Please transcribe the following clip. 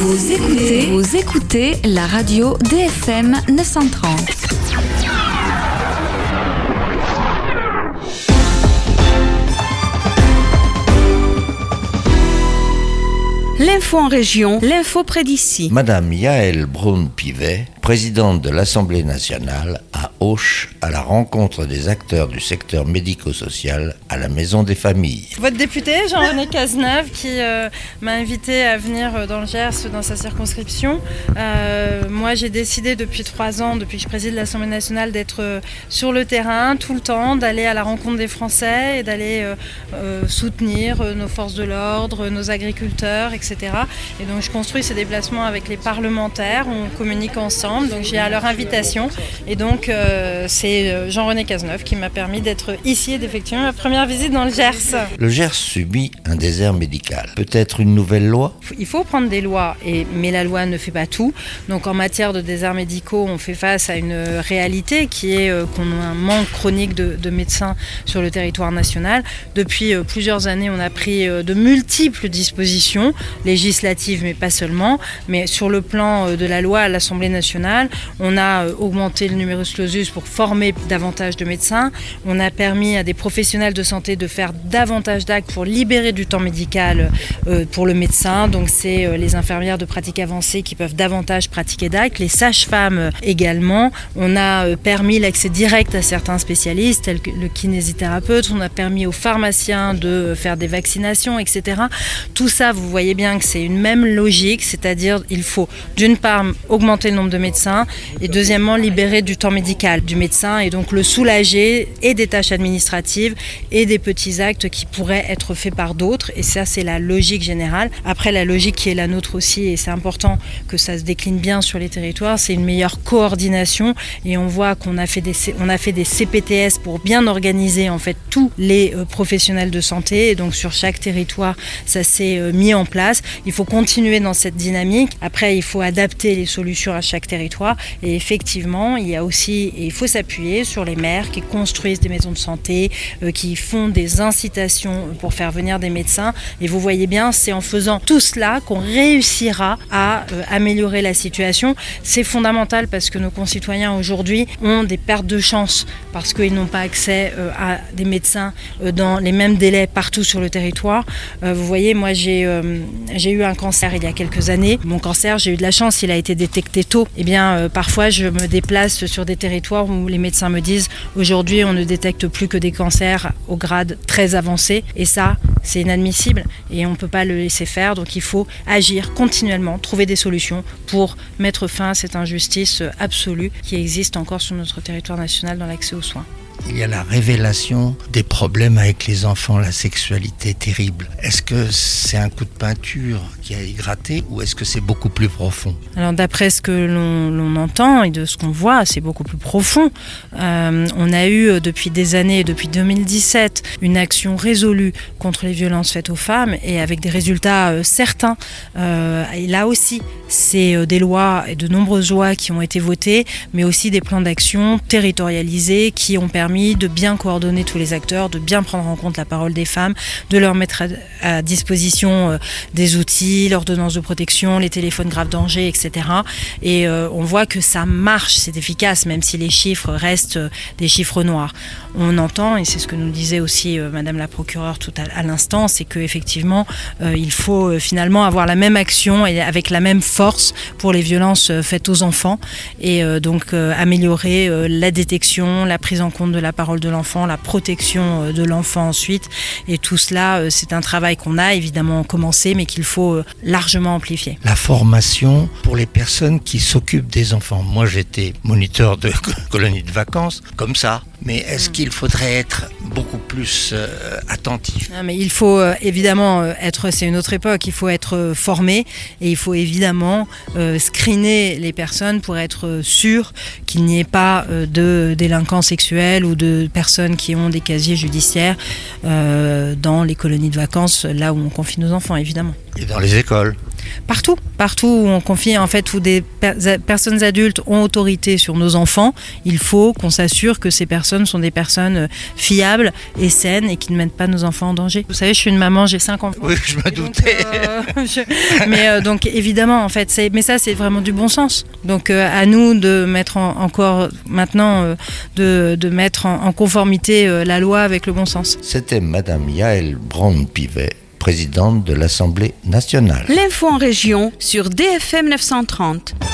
Vous écoutez la radio DFM 930. L'info en région, l'info près d'ici. Madame Yaël Braun-Pivet, présidente de l'Assemblée nationale, à Auch, à la rencontre des acteurs du secteur médico-social à la Maison des familles. Votre député, Jean-René Cazeneuve, qui m'a invité à venir dans le Gers, dans sa circonscription. Moi, j'ai décidé depuis 3 ans, depuis que je préside l'Assemblée nationale, d'être sur le terrain tout le temps, d'aller à la rencontre des Français et d'aller soutenir nos forces de l'ordre, nos agriculteurs, etc. Et donc, je construis ces déplacements avec les parlementaires, on communique ensemble, donc j'ai à leur invitation. Et donc, c'est Jean-René Cazeneuve qui m'a permis d'être ici et d'effectuer ma première visite dans le Gers. Le Gers subit un désert médical. Peut-être une nouvelle loi ? Il faut prendre des lois, mais la loi ne fait pas tout. Donc en matière de déserts médicaux, on fait face à une réalité qui est qu'on a un manque chronique de médecins sur le territoire national. Depuis plusieurs années, on a pris de multiples dispositions législatives, mais pas seulement. Mais sur le plan de la loi à l'Assemblée nationale, on a augmenté le numerus clausus pour former davantage de médecins. On a permis à des professionnels de santé de faire davantage d'actes pour libérer du temps médical pour le médecin. Donc c'est les infirmières de pratique avancée qui peuvent davantage pratiquer d'actes. Les sages-femmes également. On a permis l'accès direct à certains spécialistes tels que le kinésithérapeute. On a permis aux pharmaciens de faire des vaccinations, etc. Tout ça, vous voyez bien que c'est une même logique, c'est-à-dire il faut d'une part augmenter le nombre de médecins et deuxièmement libérer du temps médical du médecin et donc le soulager et des tâches administratives et des petits actes qui pourraient être faits par d'autres. Et ça, c'est la logique générale. Après, la logique qui est la nôtre aussi, et c'est important que ça se décline bien sur les territoires, c'est une meilleure coordination. Et on voit qu'on a fait des CPTS pour bien organiser en fait tous les professionnels de santé. Et donc sur chaque territoire, ça s'est mis en place. Il faut continuer dans cette dynamique. Après, il faut adapter les solutions à chaque territoire. Et effectivement, il faut s'appuyer sur les maires qui construisent des maisons de santé, qui font des incitations pour faire venir des médecins. Et vous voyez bien, c'est en faisant tout cela qu'on réussira à améliorer la situation. C'est fondamental parce que nos concitoyens aujourd'hui ont des pertes de chance parce qu'ils n'ont pas accès à des médecins dans les mêmes délais partout sur le territoire. Vous voyez, moi j'ai eu un cancer il y a quelques années. Mon cancer, j'ai eu de la chance, il a été détecté tôt. Eh bien, parfois je me déplace sur des territoires où les médecins me disent aujourd'hui on ne détecte plus que des cancers au grade très avancé. Et ça, c'est inadmissible et on ne peut pas le laisser faire. Donc il faut agir continuellement, trouver des solutions pour mettre fin à cette injustice absolue qui existe encore sur notre territoire national dans l'accès aux soins. Il y a la révélation des problèmes avec les enfants, la sexualité terrible. Est-ce que c'est un coup de peinture qui a égraté ou est-ce que c'est beaucoup plus profond ? Alors d'après ce que l'on entend et de ce qu'on voit, c'est beaucoup plus profond. On a eu depuis des années, depuis 2017, une action résolue contre les violences faites aux femmes et avec des résultats certains. Et là aussi, c'est des lois et de nombreuses lois qui ont été votées, mais aussi des plans d'action territorialisés qui ont permis de bien coordonner tous les acteurs, de bien prendre en compte la parole des femmes, de leur mettre à disposition des outils, l'ordonnance de protection, les téléphones grave danger, etc. Et on voit que ça marche, c'est efficace, même si les chiffres restent des chiffres noirs. On entend, et c'est ce que nous disait aussi Madame la procureure tout à l'instant, c'est qu'effectivement, il faut finalement avoir la même action et avec la même force pour les violences faites aux enfants et donc améliorer la détection, la prise en compte de la parole de l'enfant, la protection de l'enfant ensuite. Et tout cela, c'est un travail qu'on a évidemment commencé, mais qu'il faut largement amplifier. La formation pour les personnes qui s'occupent des enfants. Moi, j'étais moniteur de colonie de vacances, comme ça. Mais est-ce qu'il faudrait être beaucoup plus attentif ? Non, mais il faut évidemment c'est une autre époque, il faut être formé et il faut évidemment screener les personnes pour être sûr qu'il n'y ait pas de délinquants sexuels ou de personnes qui ont des casiers judiciaires dans les colonies de vacances, là où on confie nos enfants évidemment. Et dans les écoles ? Partout où on confie, en fait, où des personnes adultes ont autorité sur nos enfants, il faut qu'on s'assure que ces personnes sont des personnes fiables et saines et qui ne mettent pas nos enfants en danger. Vous savez, je suis une maman, j'ai 5 enfants. Oui, je me doutais. Donc évidemment, en fait, mais ça, c'est vraiment du bon sens. Donc à nous de mettre encore maintenant, de mettre en conformité la loi avec le bon sens. C'était Madame Yaël Braun-Pivet, présidente de l'Assemblée nationale. L'info en région sur DFM 930.